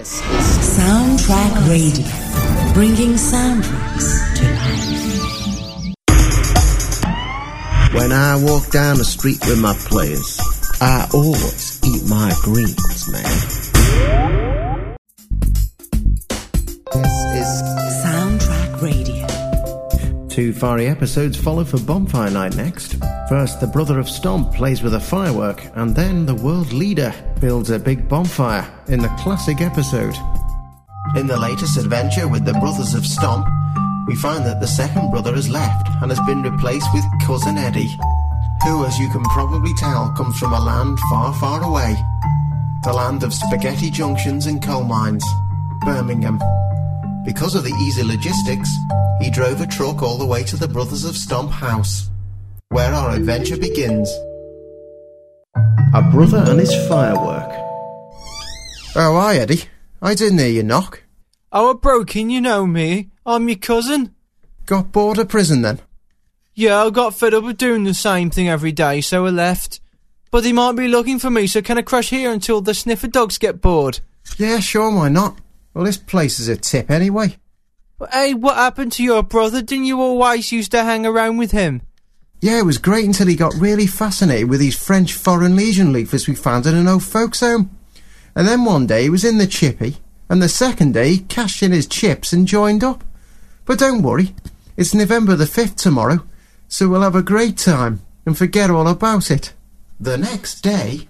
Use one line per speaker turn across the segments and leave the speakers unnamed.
This is Soundtrack Radio, bringing soundtracks to life.
When I walk down the street with my players, I always eat my greens, man. This is
Soundtrack Radio.
2 fiery episodes follow for Bonfire Night next. First, the brother of Stomp plays with a firework, and then the world leader builds a big bonfire in the classic episode. In the latest adventure with the brothers of Stomp, we find that the second brother has left and has been replaced with Cousin Eddie, who, as you can probably tell, comes from a land far, far away. The land of spaghetti junctions and coal mines, Birmingham. Because of the easy logistics, he drove a truck all the way to the Brothers of Stomp house, where our adventure begins. A brother and his firework. Oh, hi, Eddie. I didn't hear you knock.
Oh, I broke in, you know me. I'm your cousin.
Got bored of prison then?
Yeah, I got fed up of doing the same thing every day, so I left. But they might be looking for me, so can I crash here until the sniffer dogs get bored?
Yeah, sure, why not? Well, this place is a tip anyway.
Hey, what happened to your brother? Didn't you always used to hang around with him?
Yeah, it was great until he got really fascinated with these French Foreign Legion leaflets we found in an old folks home. And then one day he was in the chippy, and the second day he cashed in his chips and joined up. But don't worry, it's November the 5th tomorrow, so we'll have a great time and forget all about it. The next day...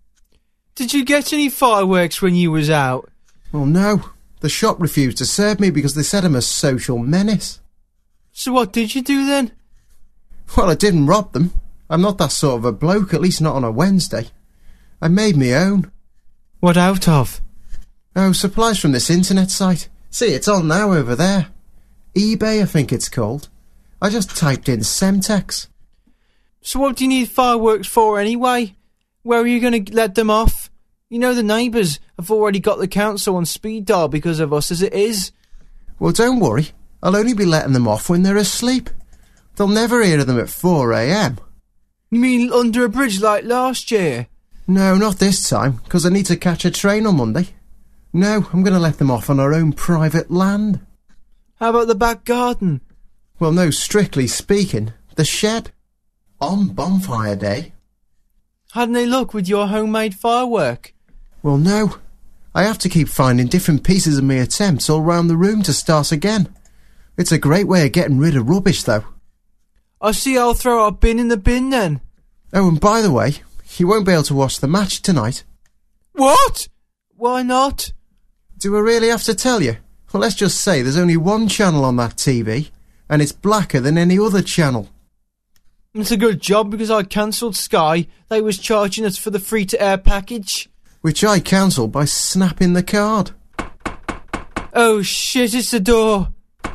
Did you get any fireworks when you was out?
Well, no. The shop refused to serve me because they said I'm a social menace.
So what did you do then?
Well, I didn't rob them. I'm not that sort of a bloke, at least not on a Wednesday. I made me own.
What out of?
Oh, supplies from this internet site. See, it's on now over there. eBay, I think it's called. I just typed in Semtex.
So what do you need fireworks for anyway? Where are you going to let them off? You know the neighbours have already got the council on speed dial because of us as it is.
Well, don't worry. I'll only be letting them off when they're asleep. They'll never hear of them at 4 a.m.
You mean under a bridge like last year?
No, not this time, because I need to catch a train on Monday. No, I'm going to let them off on our own private land.
How about the back garden?
Well, no, strictly speaking, the shed. On Bonfire Day.
Hadn't they look with your homemade firework?
Well, no. I have to keep finding different pieces of my attempts all round the room to start again. It's a great way of getting rid of rubbish, though.
I see I'll throw our bin in the bin then.
Oh, and by the way, you won't be able to watch the match tonight.
What? Why not?
Do I really have to tell you? Well, let's just say there's only one channel on that TV, and it's blacker than any other channel.
It's a good job because I cancelled Sky. They was charging us for the free-to-air package.
Which I cancelled by snapping the card.
Oh shit, it's the door.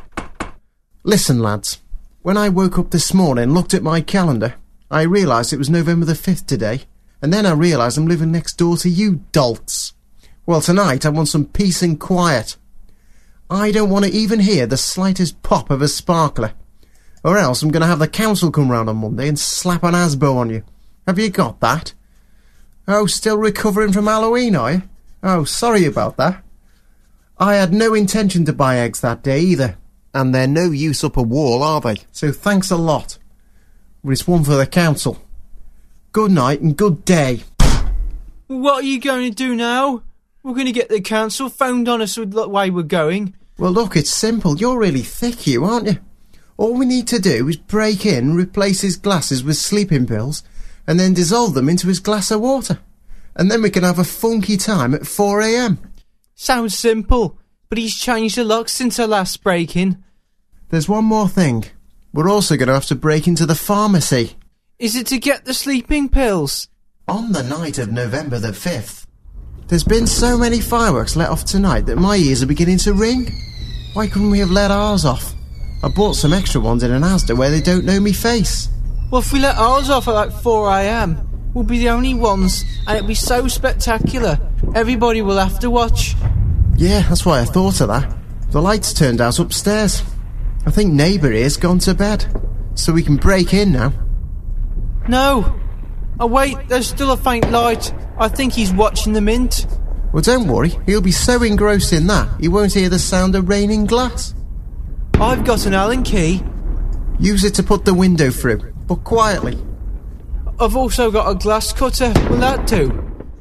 Listen, lads. When I woke up this morning and looked at my calendar, I realised it was November the 5th today, and then I realised I'm living next door to you dolts. Well, tonight I want some peace and quiet. I don't want to even hear the slightest pop of a sparkler. Or else I'm going to have the council come round on Monday and slap an Asbo on you. Have you got that? Oh, still recovering from Halloween, are you? Oh, sorry about that. I had no intention to buy eggs that day either. And they're no use up a wall, are they? So thanks a lot. But it's one for the council. Good night and good day.
What are you going to do now? We're going to get the council phoned on us with the way we're going.
Well, look, it's simple. You're really thick, you, aren't you? All we need to do is break in, replace his glasses with sleeping pills, and then dissolve them into his glass of water. And then we can have a funky time at 4 a.m.
Sounds simple, but he's changed a lot since our last break-in.
There's one more thing. We're also going to have to break into the pharmacy.
Is it to get the sleeping pills?
On the night of November the 5th, there's been so many fireworks let off tonight that my ears are beginning to ring. Why couldn't we have let ours off? I bought some extra ones in an Asda where they don't know me face.
Well, if we let ours off at like 4 a.m, we'll be the only ones, and it'll be so spectacular. Everybody will have to watch.
Yeah, that's why I thought of that. The lights turned out upstairs. I think neighbour here's gone to bed, so we can break in now.
No. Oh wait, there's still a faint light. I think he's watching the mint.
Well, don't worry, he'll be so engrossed in that he won't hear the sound of raining glass.
I've got an Allen key.
Use it to put the window through, but quietly.
I've also got a glass cutter. Will that do?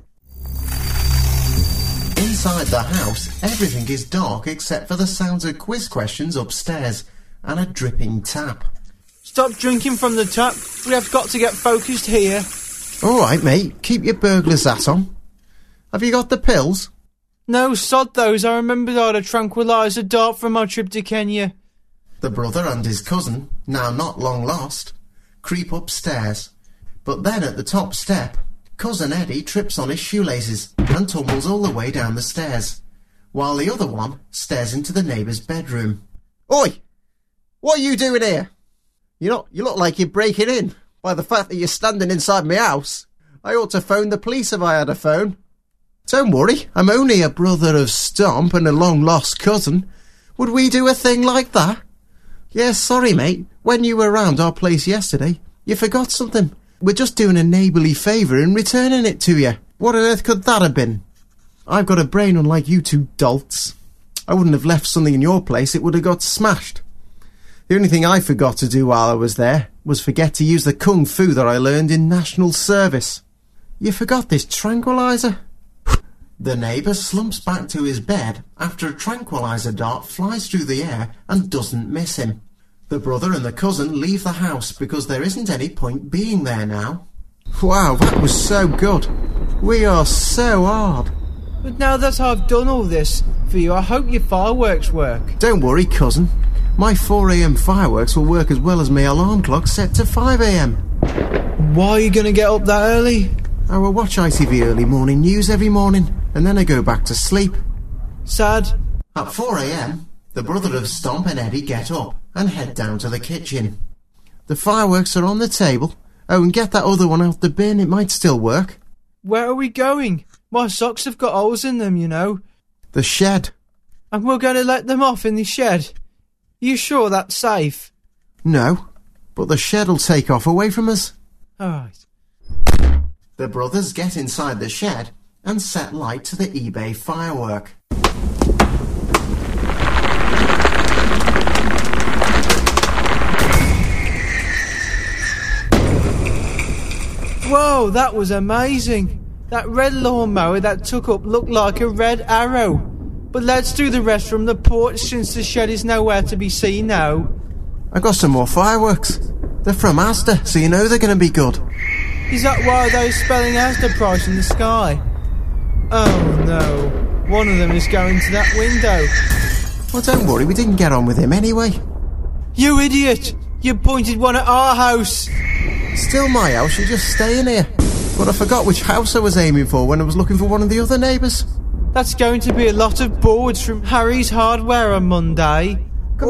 Inside the house, everything is dark except for the sounds of quiz questions upstairs and a dripping tap.
Stop drinking from the tap. We have got to get focused here.
All right, mate. Keep your burglar's hat on. Have you got the pills?
No, sod those. I remembered I had a tranquilizer dart from my trip to Kenya.
The brother and his cousin, now not long lost, creep upstairs. But then at the top step, Cousin Eddie trips on his shoelaces and tumbles all the way down the stairs, while the other one stares into the neighbour's bedroom. Oi! What are you doing here? You look like you're breaking in by the fact that you're standing inside my house. I ought to phone the police if I had a phone. Don't worry, I'm only a brother of Stomp and a long-lost cousin. Would we do a thing like that? Yeah, sorry, mate. When you were round our place yesterday, you forgot something. We're just doing a neighbourly favour in returning it to you. What on earth could that have been? I've got a brain unlike you two dolts. I wouldn't have left something in your place, it would have got smashed. The only thing I forgot to do while I was there was forget to use the kung fu that I learned in national service. You forgot this tranquilizer? The neighbour slumps back to his bed after a tranquilizer dart flies through the air and doesn't miss him. The brother and the cousin leave the house because there isn't any point being there now. Wow, that was so good. We are so hard.
But now that I've done all this for you, I hope your fireworks work.
Don't worry, cousin. My 4 a.m. fireworks will work as well as my alarm clock set to 5 a.m.
Why are you going to get up that early?
I will watch ITV early morning news every morning, and then I go back to sleep.
Sad.
At 4 a.m, the brother of Stomp and Eddie get up and head down to the kitchen. The fireworks are on the table. Oh, and get that other one out the bin, it might still work.
Where are we going? My socks have got holes in them, you know.
The shed.
And we're going to let them off in the shed? You sure that's safe?
No, but the shed'll take off away from us.
All right.
The brothers get inside the shed and set light to the eBay firework.
Whoa, that was amazing. That red lawnmower that took up looked like a red arrow. But let's do the rest from the porch since the shed is nowhere to be seen now.
I got some more fireworks. They're from Asda, so you know they're going to be good.
Is that why they're spelling Asda price in the sky? Oh no, one of them is going to that window.
Well, don't worry, we didn't get on with him anyway.
You idiot! You pointed one at our house!
Still my house, you're just staying here. But I forgot which house I was aiming for when I was looking for one of the other neighbours.
That's going to be a lot of boards from Harry's Hardware on Monday.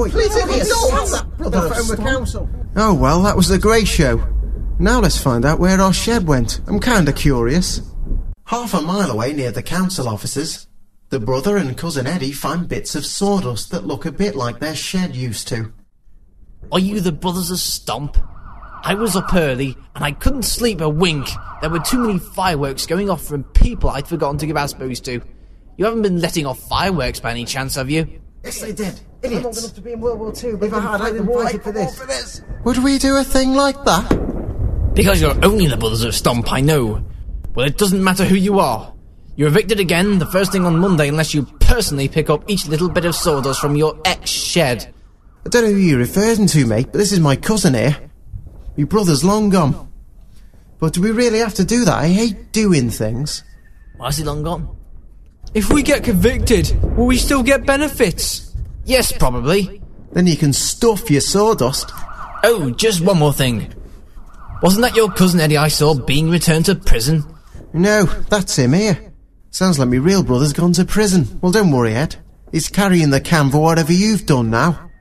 Oh well, that was a great show. Now let's find out where our shed went. I'm kinda curious. Half a mile away near the council offices, the brother and cousin Eddie find bits of sawdust that look a bit like their shed used to.
Are you the brothers of Stomp? I was up early and I couldn't sleep a wink. There were too many fireworks going off from people I'd forgotten to give Asbos to. You haven't been letting off fireworks by any chance, have you?
Yes, they did. Idiots.
I'm old enough to be in World War II, but I'd been invited for this.
Would we do a thing like that?
Because you're only the brothers of Stomp, I know. Well, it doesn't matter who you are. You're evicted again the first thing on Monday unless you personally pick up each little bit of sawdust from your ex-shed.
I don't know who you're referring to, mate, but this is my cousin here. My brother's long gone. But do we really have to do that? I hate doing things.
Why is he long gone?
If we get convicted, will we still get benefits?
Yes, probably.
Then you can stuff your sawdust.
Oh, just one more thing. Wasn't that your cousin Eddie I saw being returned to prison?
No, that's him here. Sounds like my real brother's gone to prison. Well, don't worry, Ed. He's carrying the can for whatever you've done now.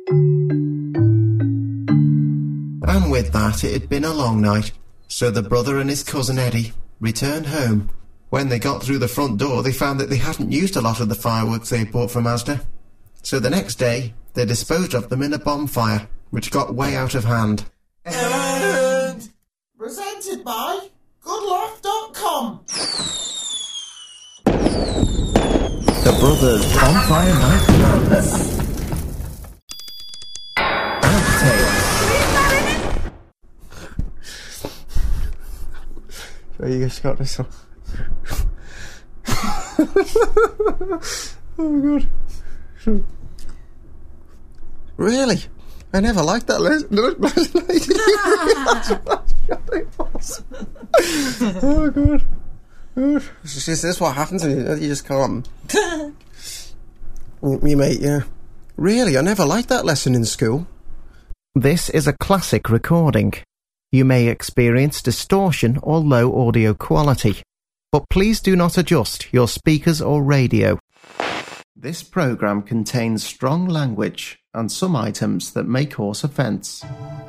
And with that, it had been a long night, so the brother and his cousin Eddie returned home. When they got through the front door, they found that they hadn't used a lot of the fireworks they had bought from Asda. So the next day, they disposed of them in a bonfire, which got way out of hand.
And presented by goodlaugh.com.
The Brothers Bonfire Night Madness. Outtakes.
So you just got this one. Oh god. Really? I never liked that lady. Oh god. Is this what happens when you just can't? Me mate, yeah. Really, I never liked that lesson in school.
This is a classic recording. You may experience distortion or low audio quality, but please do not adjust your speakers or radio. This program contains strong language and some items that may cause offence.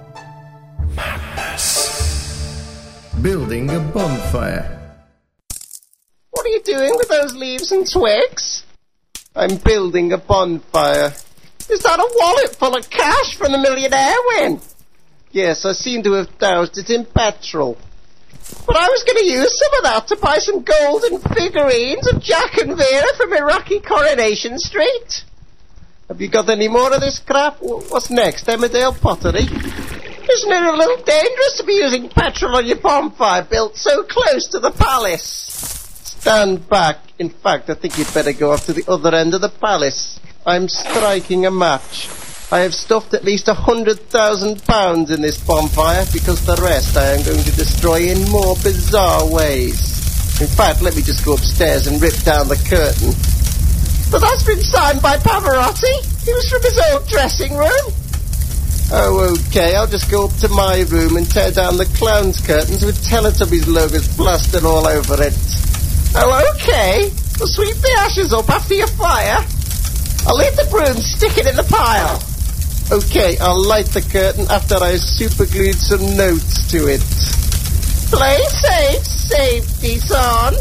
Madness. Building a bonfire.
What are you doing with those leaves and twigs? I'm building a bonfire. Is that a wallet full of cash from the millionaire win? Yes, I seem to have doused it in petrol. But I was going to use some of that to buy some golden figurines of Jack and Vera from Iraqi Coronation Street. Have you got any more of this crap? What's next? Emmerdale Pottery? Isn't it a little dangerous to be using petrol on your bonfire built so close to the palace? Stand back. In fact, I think you'd better go up to the other end of the palace. I'm striking a match. I have stuffed at least £100,000 in this bonfire because the rest I am going to destroy in more bizarre ways. In fact, let me just go upstairs and rip down the curtain. But that's been signed by Pavarotti. He was from his old dressing room. Oh, okay, I'll just go up to my room and tear down the clown's curtains with Teletubbies logos plastered all over it. Oh, okay. We'll sweep the ashes up after your fire. I'll leave the broom sticking in the pile. Okay, I'll light the curtain after I superglued some notes to it. Play safe, safety's on.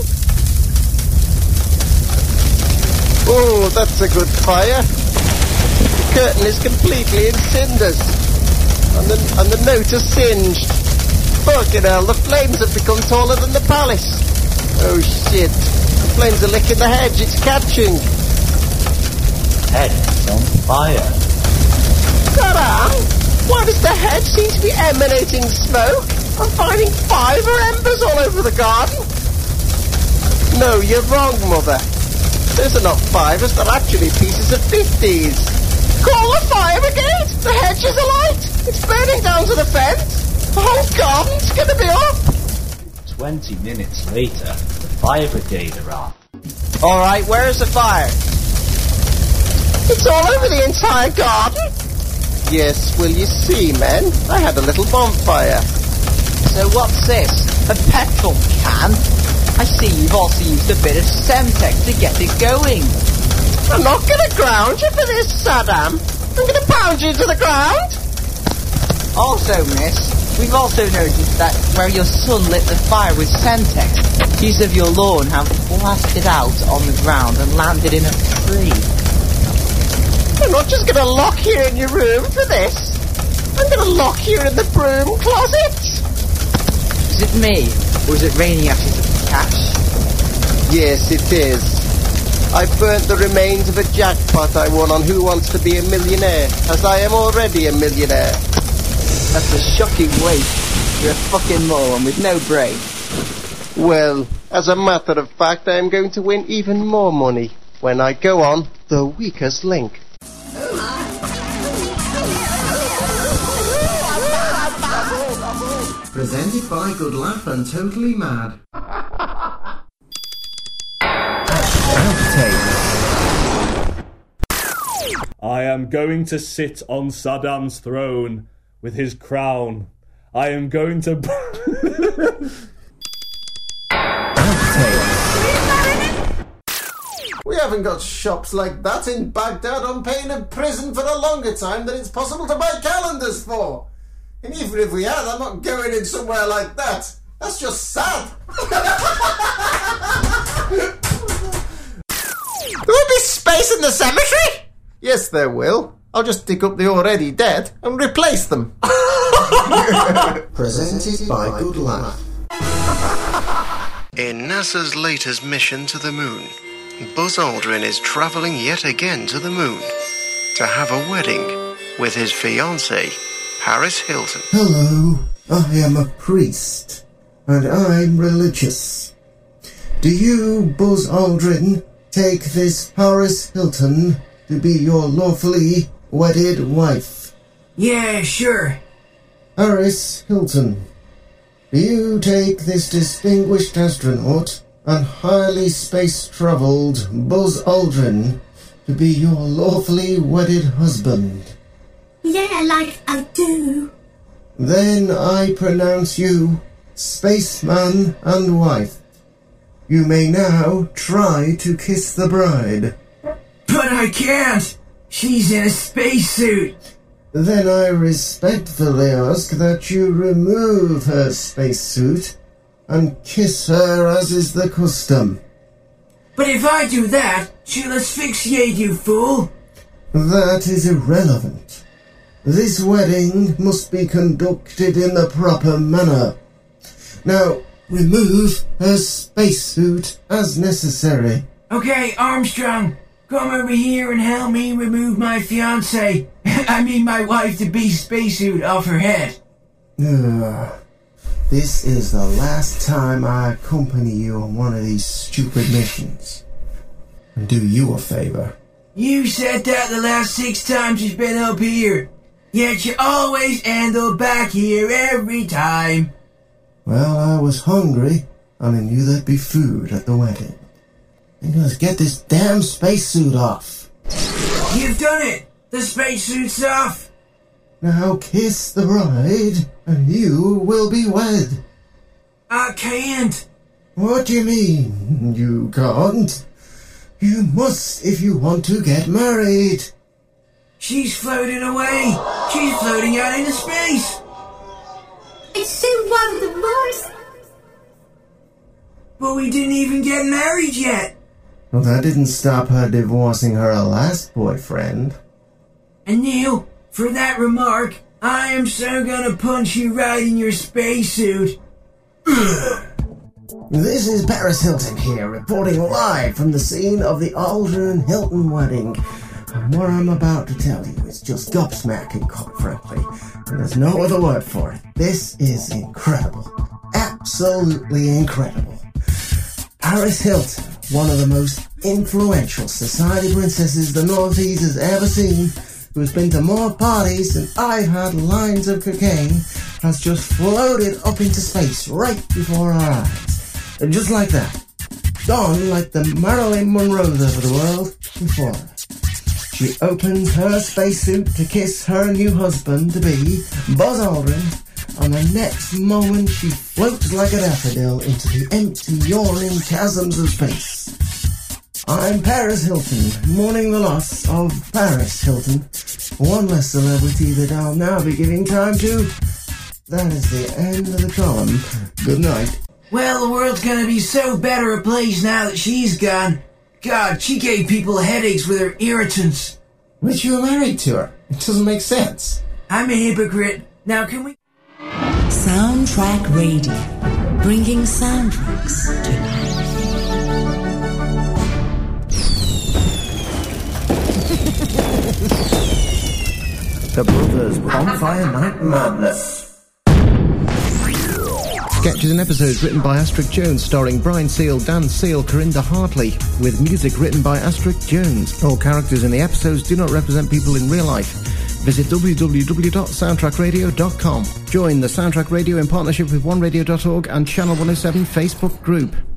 Oh, that's a good fire. The curtain is completely in cinders. And the note is singed. Fucking hell, the flames have become taller than the palace. Oh shit. The flames are licking the hedge, it's catching.
Hedge is on fire.
Ta-da! Why does the hedge seem to be emanating smoke? I'm finding fiver embers all over the garden. No, you're wrong, Mother. Those are not fivers, they're actually pieces of 50s. Call the fire brigade! The hedge is alight! It's burning down to the fence! The whole garden's gonna be up!
20 minutes later, the fire brigade arrived.
Alright, where is the fire? It's all over the entire garden! Yes, well you see, men, I had a little bonfire.
So what's this? A petrol can? I see you've also used a bit of Semtex to get it going.
I'm not gonna ground you for this, Saddam. I'm gonna pound you to the ground.
Also, miss, we've also noticed that where your son lit the fire with Semtex, pieces of your lawn have blasted out on the ground and landed in a tree.
I'm not just gonna lock you in your room for this. I'm gonna lock you in the broom closet.
Is it me, or is it raining ashes of cash?
Yes, it is. I burnt the remains of a jackpot I won on Who Wants to Be a Millionaire, as I am already a millionaire.
That's a shocking waste. You're a fucking moron with no brain.
Well, as a matter of fact, I am going to win even more money when I go on The Weakest Link.
Presented by Good Laugh and Totally Mad. Outtakes.
I am going to sit on Saddam's throne with his crown. I am going to...
Outtakes.
We haven't got shops like that in Baghdad on pain of prison for a longer time than it's possible to buy calendars for. And even if we had, I'm not going in somewhere like that. That's just sad. There will be space in the cemetery? Yes, there will. I'll just dig up the already dead and replace them.
Presented by Good Laugh.
In NASA's latest mission to the moon,
Buzz Aldrin is travelling yet again to the moon to have a wedding with his fiancée, Paris Hilton.
Hello, I am a priest, and I'm religious. Do you, Buzz Aldrin, take this Paris Hilton to be your lawfully wedded wife?
Yeah, sure.
Paris Hilton, do you take this distinguished astronaut and highly space-travelled Buzz Aldrin to be your lawfully wedded husband?
Yeah, like I do.
Then I pronounce you spaceman and wife. You may now try to kiss the bride.
But I can't! She's in a spacesuit!
Then I respectfully ask that you remove her spacesuit and kiss her as is the custom.
But if I do that, she'll asphyxiate, you fool!
That is irrelevant. This wedding must be conducted in the proper manner. Now, remove her spacesuit as necessary.
Okay, Armstrong, come over here and help me remove my fiancée, my wife-to-be spacesuit off her head.
This is the last time I accompany you on one of these stupid missions. And do you a favour.
You said that the last 6 times you've been up here, yet you always end up back here every time.
Well, I was hungry, and I knew there'd be food at the wedding. Let's get this damn spacesuit off.
You've done it! The spacesuit's off!
Now kiss the bride, and you will be wed.
I can't.
What do you mean, you can't? You must if you want to get married.
She's floating away. She's floating out into space.
It's so wonderful.
But we didn't even get married yet.
Well, that didn't stop her divorcing her last boyfriend.
And Neil, for that remark, I am so gonna punch you right in your spacesuit.
This is Paris Hilton here, reporting live from the scene of the Aldrin Hilton wedding. And what I'm about to tell you is just gobsmacking, quite frankly. And there's no other word for it. This is incredible. Absolutely incredible. Paris Hilton, one of the most influential society princesses the Northeast has ever seen, who's been to more parties than I've had lines of cocaine, has just floated up into space right before our eyes. And just like that. Gone like the Marilyn Monroes of the world before her. She opens her spacesuit to kiss her new husband-to-be, Buzz Aldrin, and the next moment she floats like a daffodil into the empty, yawning chasms of space. I'm Paris Hilton, mourning the loss of Paris Hilton, one less celebrity that I'll now be giving time to. That is the end of the column. Good night.
Well, the world's gonna be so better a place now that she's gone. God, she gave people headaches with her irritants.
But you were married to her. It doesn't make sense.
I'm a hypocrite. Now can we...
Soundtrack Radio, bringing soundtracks to life.
The Brothers Bonfire Night Madness. Sketches and episodes written by Astric Jones, starring Brian Seal, Dan Seal, Corinda Hartley, with music written by Astric Jones. All characters in the episodes do not represent people in real life. Visit www.soundtrackradio.com. Join the Soundtrack Radio in partnership with OneRadio.org and Channel 107 Facebook group.